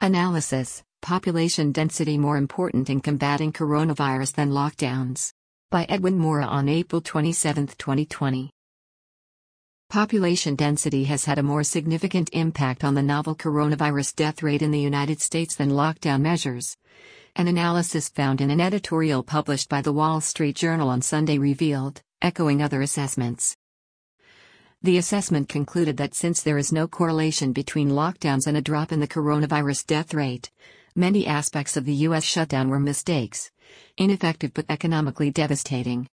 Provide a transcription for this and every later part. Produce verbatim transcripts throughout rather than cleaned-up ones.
Analysis: Population density more important in combating coronavirus than lockdowns. By Edwin Mora on April twenty-seventh, twenty twenty. Population density has had a more significant impact on the novel coronavirus death rate in the United States than lockdown measures. An analysis found in an editorial published by The Wall Street Journal on Sunday revealed, echoing other assessments. The assessment concluded that since there is no correlation between lockdowns and a drop in the coronavirus death rate, many aspects of the U S shutdown were mistakes, ineffective but economically devastating.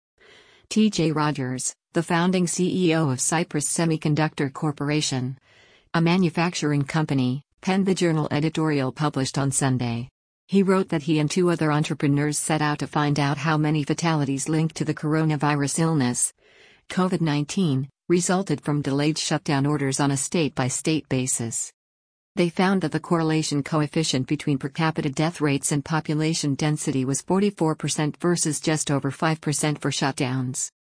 T J Rogers, the founding C E O of Cypress Semiconductor Corporation, a manufacturing company, penned the journal editorial published on Sunday. He wrote that he and two other entrepreneurs set out to find out how many fatalities linked to the coronavirus illness, COVID nineteen, resulted from delayed shutdown orders on a state-by-state basis. They found that the correlation coefficient between per capita death rates and population density was forty-four percent versus just over five percent for shutdowns.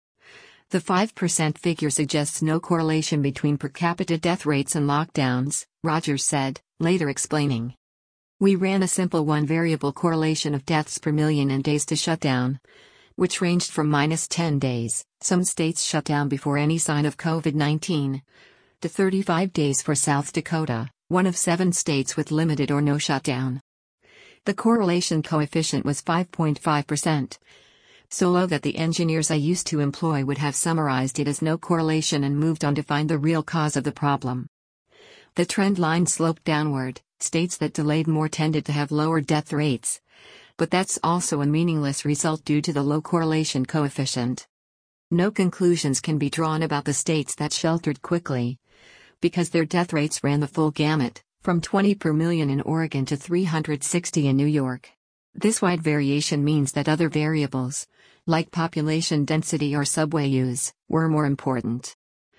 The five percent figure suggests no correlation between per capita death rates and lockdowns, Rogers said, later explaining. We ran a simple one-variable correlation of deaths per million and days to shutdown, which ranged from minus ten days, some states shut down before any sign of COVID nineteen, to thirty-five days for South Dakota, one of seven states with limited or no shutdown. The correlation coefficient was five point five percent, so low that the engineers I used to employ would have summarized it as no correlation and moved on to find the real cause of the problem. The trend line sloped downward. States that delayed more tended to have lower death rates, but that's also a meaningless result due to the low correlation coefficient. No conclusions can be drawn about the states that sheltered quickly, because their death rates ran the full gamut, from twenty per million in Oregon to three hundred sixty in New York. This wide variation means that other variables, like population density or subway use, were more important.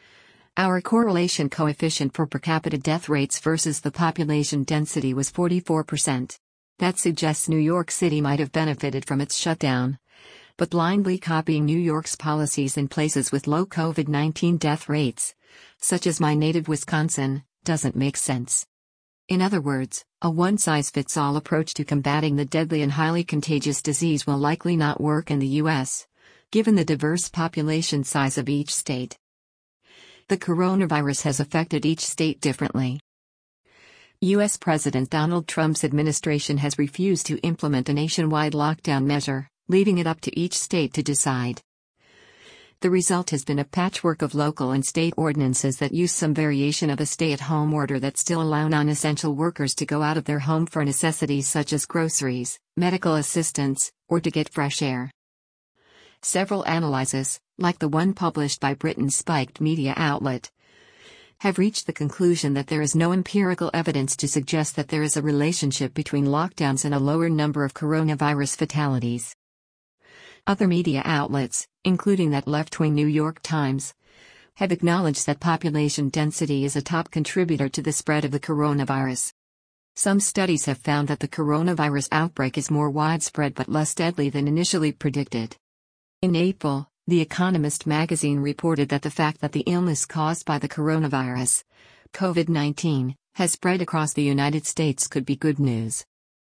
Our correlation coefficient for per capita death rates versus the population density was forty-four percent. That suggests New York City might have benefited from its shutdown, but blindly copying New York's policies in places with low COVID nineteen death rates, such as my native Wisconsin, doesn't make sense. In other words, a one-size-fits-all approach to combating the deadly and highly contagious disease will likely not work in the U S, given the diverse population size of each state. The coronavirus has affected each state differently. U S President Donald Trump's administration has refused to implement a nationwide lockdown measure, leaving it up to each state to decide. The result has been a patchwork of local and state ordinances that use some variation of a stay-at-home order that still allow non-essential workers to go out of their home for necessities such as groceries, medical assistance, or to get fresh air. Several analyses, like the one published by Britain's spiked media outlet, have reached the conclusion that there is no empirical evidence to suggest that there is a relationship between lockdowns and a lower number of coronavirus fatalities. Other media outlets, including that left-wing New York Times, have acknowledged that population density is a top contributor to the spread of the coronavirus. Some studies have found that the coronavirus outbreak is more widespread but less deadly than initially predicted. In April, The Economist magazine reported that the fact that the illness caused by the coronavirus, COVID nineteen, has spread across the United States could be good news.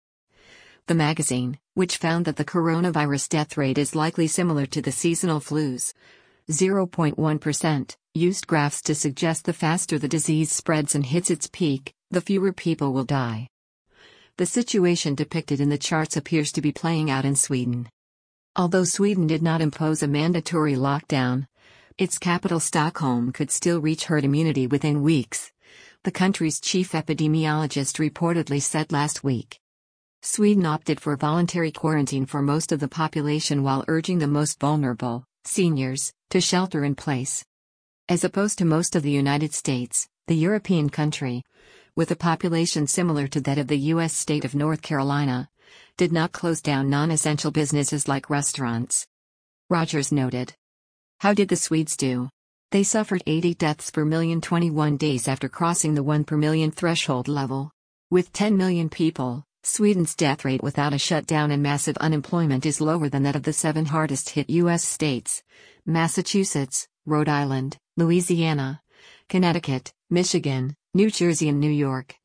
The magazine, which found that the coronavirus death rate is likely similar to the seasonal flus, zero point one percent, used graphs to suggest the faster the disease spreads and hits its peak, the fewer people will die. The situation depicted in the charts appears to be playing out in Sweden. Although Sweden did not impose a mandatory lockdown, its capital Stockholm could still reach herd immunity within weeks, the country's chief epidemiologist reportedly said last week. Sweden opted for voluntary quarantine for most of the population while urging the most vulnerable, seniors, to shelter in place. As opposed to most of the United States, the European country, with a population similar to that of the U S state of North Carolina, did not close down non-essential businesses like restaurants. Rogers noted. How did the Swedes do? They suffered eighty deaths per million twenty-one days after crossing the one per million threshold level. With ten million people, Sweden's death rate without a shutdown and massive unemployment is lower than that of the seven hardest-hit U S states: Massachusetts, Rhode Island, Louisiana, Connecticut, Michigan, New Jersey and New York,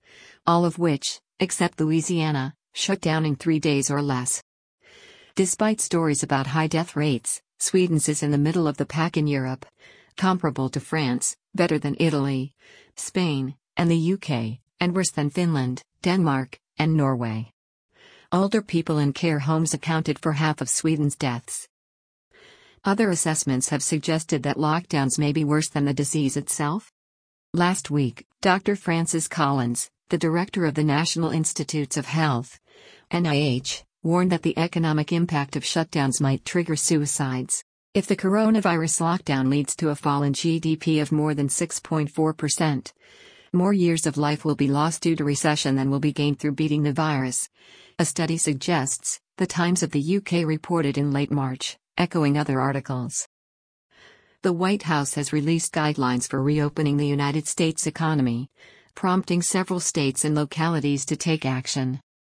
all of which, except Louisiana, shut down in three days or less. Despite stories about high death rates, Sweden's is in the middle of the pack in Europe, comparable to France, better than Italy, Spain, and the U K, and worse than Finland, Denmark, and Norway. Older people in care homes accounted for half of Sweden's deaths. Other assessments have suggested that lockdowns may be worse than the disease itself. Last week, Doctor Francis Collins, the director of the National Institutes of Health, N I H, warned that the economic impact of shutdowns might trigger suicides. If the coronavirus lockdown leads to a fall in G D P of more than six point four percent, more years of life will be lost due to recession than will be gained through beating the virus, a study suggests, The Times of the U K reported in late March, echoing other articles. The White House has released guidelines for reopening the United States economy, prompting several states and localities to take action.